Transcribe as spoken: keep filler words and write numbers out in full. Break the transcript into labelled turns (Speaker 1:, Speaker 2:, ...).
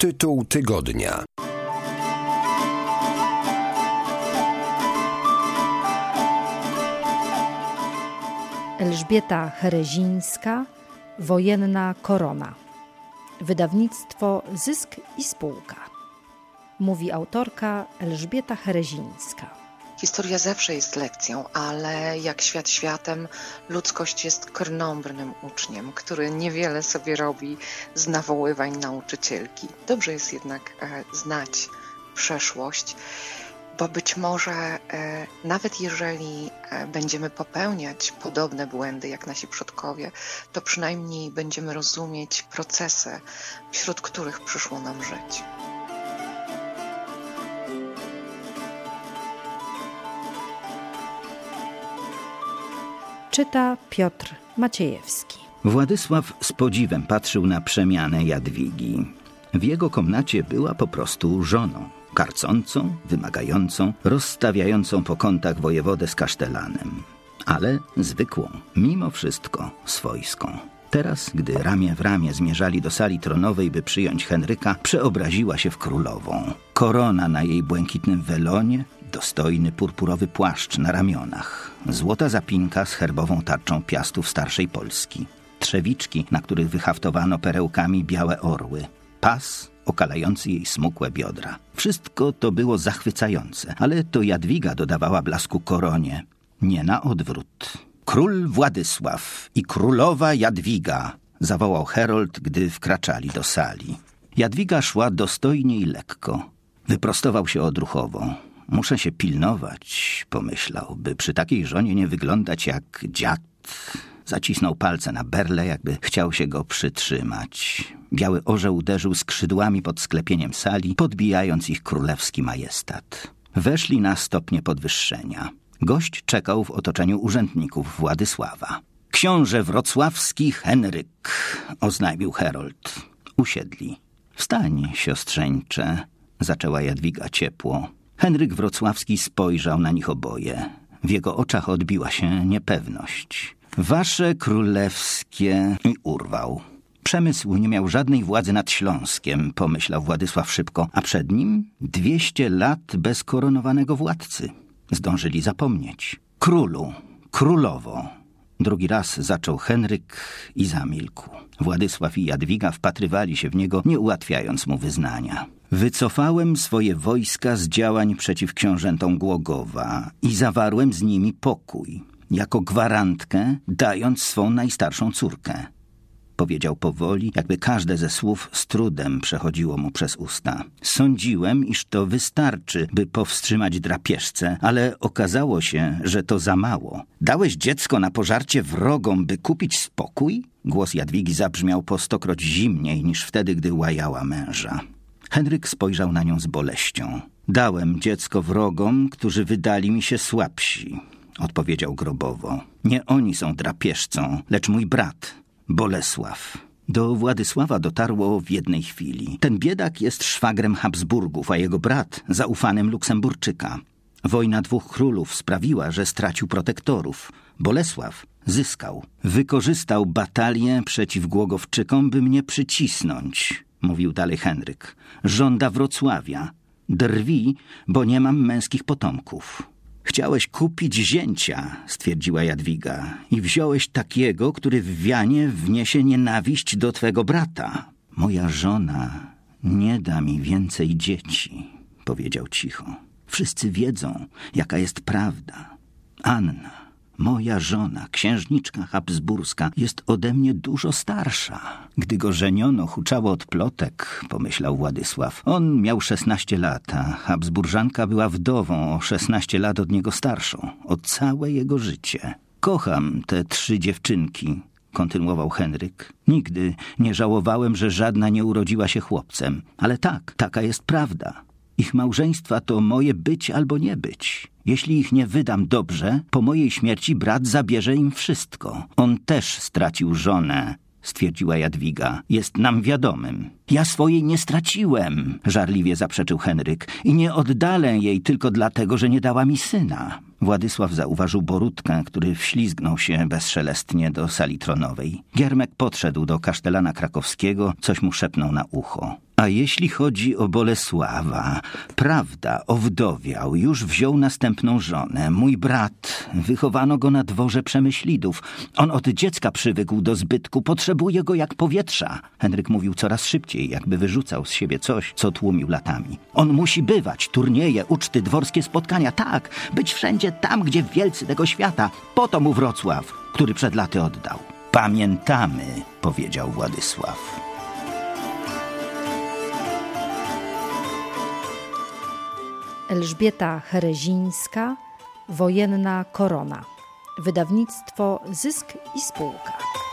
Speaker 1: Tytuł tygodnia.
Speaker 2: Elżbieta Herezińska, Wojenna korona. Wydawnictwo Zysk i Spółka. Mówi autorka Elżbieta Herezińska.
Speaker 3: Historia zawsze jest lekcją, ale jak świat światem, ludzkość jest krnąbrnym uczniem, który niewiele sobie robi z nawoływań nauczycielki. Dobrze jest jednak e, znać przeszłość, bo być może e, nawet jeżeli e, będziemy popełniać podobne błędy jak nasi przodkowie, to przynajmniej będziemy rozumieć procesy, wśród których przyszło nam żyć.
Speaker 2: Czyta Piotr Maciejewski.
Speaker 4: Władysław z podziwem patrzył na przemianę Jadwigi. W jego komnacie była po prostu żoną. Karcącą, wymagającą, rozstawiającą po kątach wojewodę z kasztelanem. Ale zwykłą, mimo wszystko swojską. Teraz, gdy ramię w ramię zmierzali do sali tronowej, by przyjąć Henryka, przeobraziła się w królową. Korona na jej błękitnym welonie, dostojny purpurowy płaszcz na ramionach, złota zapinka z herbową tarczą piastów starszej Polski, trzewiczki, na których wyhaftowano perełkami białe orły, pas okalający jej smukłe biodra. Wszystko to było zachwycające, ale to Jadwiga dodawała blasku koronie, nie na odwrót. Król Władysław i królowa Jadwiga, zawołał herold, gdy wkraczali do sali. Jadwiga szła dostojnie i lekko. Wyprostował się odruchowo. Muszę się pilnować, pomyślał, by przy takiej żonie nie wyglądać jak dziad. Zacisnął palce na berle, jakby chciał się go przytrzymać. Biały orzeł uderzył skrzydłami pod sklepieniem sali, podbijając ich królewski majestat. Weszli na stopnie podwyższenia. Gość czekał w otoczeniu urzędników Władysława. Książę wrocławski Henryk, oznajmił herold. Usiedli. Wstań, siostrzeńcze, zaczęła Jadwiga ciepło. Henryk wrocławski spojrzał na nich oboje. W jego oczach odbiła się niepewność. Wasze królewskie... I urwał. Przemysł nie miał żadnej władzy nad Śląskiem, pomyślał Władysław szybko, a przed nim dwieście lat bez koronowanego władcy. Zdążyli zapomnieć. Królu, królowo. Drugi raz zaczął Henryk i zamilkł. Władysław i Jadwiga wpatrywali się w niego, nie ułatwiając mu wyznania. Wycofałem swoje wojska z działań przeciw książętom Głogowa i zawarłem z nimi pokój, jako gwarantkę dając swą najstarszą córkę. Powiedział powoli, jakby każde ze słów z trudem przechodziło mu przez usta. Sądziłem, iż to wystarczy, by powstrzymać drapieżcę, ale okazało się, że to za mało. Dałeś dziecko na pożarcie wrogom, by kupić spokój? Głos Jadwigi zabrzmiał po stokroć zimniej niż wtedy, gdy łajała męża. Henryk spojrzał na nią z boleścią. Dałem dziecko wrogom, którzy wydali mi się słabsi, odpowiedział grobowo. Nie oni są drapieżcą, lecz mój brat, Bolesław. Do Władysława dotarło w jednej chwili. Ten biedak jest szwagrem Habsburgów, a jego brat zaufanym Luksemburczyka. Wojna dwóch królów sprawiła, że stracił protektorów. Bolesław zyskał. Wykorzystał batalię przeciw Głogowczykom, by mnie przycisnąć, mówił dalej Henryk. Żąda Wrocławia. Drwi, bo nie mam męskich potomków. Chciałeś kupić zięcia, stwierdziła Jadwiga, i wziąłeś takiego, który w wianie wniesie nienawiść do twego brata. Moja żona nie da mi więcej dzieci, powiedział cicho. Wszyscy wiedzą, jaka jest prawda. Anna, moja żona, księżniczka habsburska, jest ode mnie dużo starsza. Gdy go żeniono, huczało od plotek, pomyślał Władysław. On miał szesnaście lat, a Habsburżanka była wdową o szesnaście lat od niego starszą. O całe jego życie. Kocham te trzy dziewczynki, kontynuował Henryk. Nigdy nie żałowałem, że żadna nie urodziła się chłopcem. Ale tak, taka jest prawda. Ich małżeństwa to moje być albo nie być. Jeśli ich nie wydam dobrze, po mojej śmierci brat zabierze im wszystko. On też stracił żonę, stwierdziła Jadwiga. Jest nam wiadomym. Ja swojej nie straciłem, żarliwie zaprzeczył Henryk. I nie oddalę jej tylko dlatego, że nie dała mi syna. Władysław zauważył Borutkę, który wślizgnął się bezszelestnie do sali tronowej. Giermek podszedł do kasztelana krakowskiego, coś mu szepnął na ucho. A jeśli chodzi o Bolesława, prawda, owdowiał, już wziął następną żonę. Mój brat, wychowano go na dworze Przemyślidów. On od dziecka przywykł do zbytku, potrzebuje go jak powietrza. Henryk mówił coraz szybciej, jakby wyrzucał z siebie coś, co tłumił latami. On musi bywać, turnieje, uczty, dworskie spotkania, tak, być wszędzie tam, gdzie wielcy tego świata. Po to mu Wrocław, który przed laty oddał. Pamiętamy, powiedział Władysław.
Speaker 2: Elżbieta Herezińska, Wojenna korona. Wydawnictwo Zysk i Spółka.